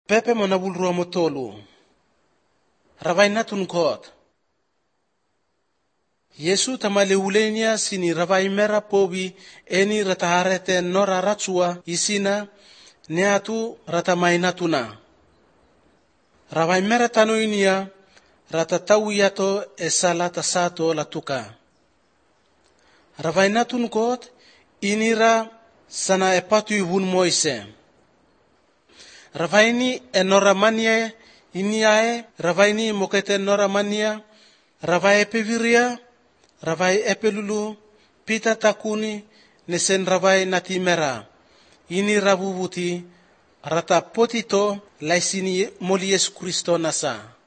Pepe manabulrua motolu. Ravai natun kot. Yesu tamale ulenia sini ravai mera pobi eni rataharete nora ratsua isina neatu ratamai natuna. Ravai mera tanoinia ratatawiato esalata sato latuka. Ravai natun kot inira sana epatu ibun moise. Ravaini enora mania iniae, ravaini mokete enora mania, ravai epeviria, ravai epelulu, pita takuni, nesen ravai natimera. Ini ravuvuti, rata potito, laisini moli Yesu Kristo nasa.